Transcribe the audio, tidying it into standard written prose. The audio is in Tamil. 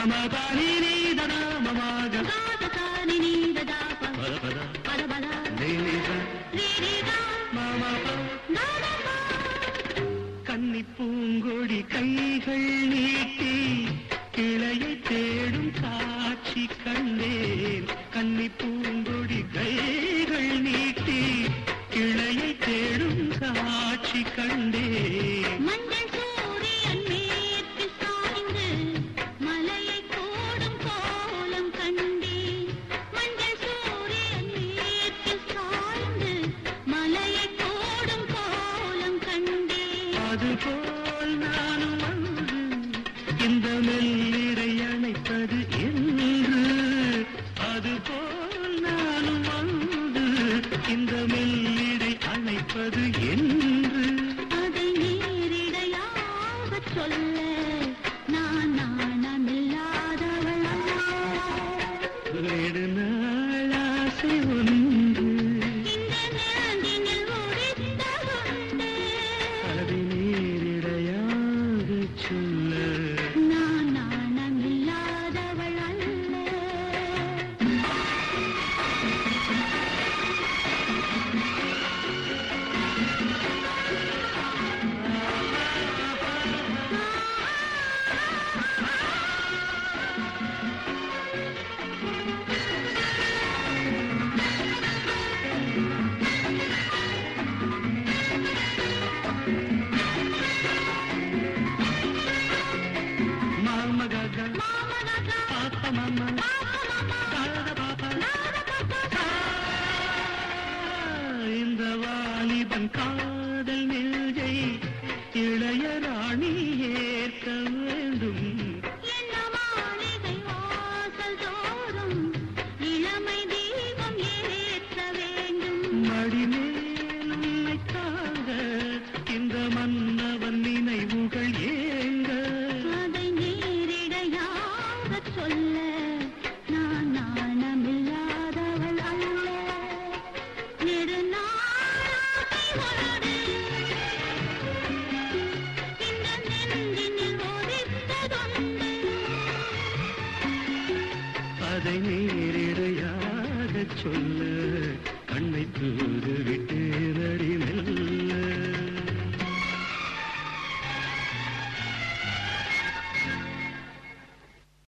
கன்னி பூங்கொடி கைகள் நீட்டி கிளையை தேடும் காட்சி கண்டேன். கன்னி பூங்கொடி கைகள் நீட்டி கிளையை தேடும் காட்சி கண்டேன். மஞ்சள் சூரியன் மேற்கு சாய்ந்து மலையை கோடும் கோலம் கண்டேன். மஞ்சள் சூரியன் மேற்கு சாய்ந்து மலையை கோடும் கோலம் கண்டேன். அதுபோல் நானும் வந்து இந்த மெல்லிடை அணைப்பது என்று. அதுபோல் நானும் வந்து இந்த மெல்லிடை அணைப்பது என்று. அதை நேரிடையாக சொல்ல நான் நாணமில்லாதவள். நெடுநாளாசை ஒன்று இந்த நெஞ்சினில் உரித்ததுண்டு. அதை நேரிடையாக சொல்ல நான் நாணமில்லாதவள் அல்ல. மாமகா மாமனகா பாப்பா மாமா பாப்பா தாத பாப்பா மாமா இந்த வாலிபன் காதல் நெஞ்சை இளைய ராணி ஏற்க வேண்டும். என்ன மாளிகை வாசல் தோறும் இளமை தீபம் ஏற்ற வேண்டும். மடிமேல் உன்னை தாங்க இந்த மன்னவன் நினைவுகள் ஏங்க. அதை நேரிடையாக சொல்ல நான் நாணமில்லாதவள் அல்ல. நெடுநாளாகி ஒன்று இந்த நெஞ்சினில் ஒலித்ததுண்டு. அதை நேரிடையாக சொல்ல கண்ணை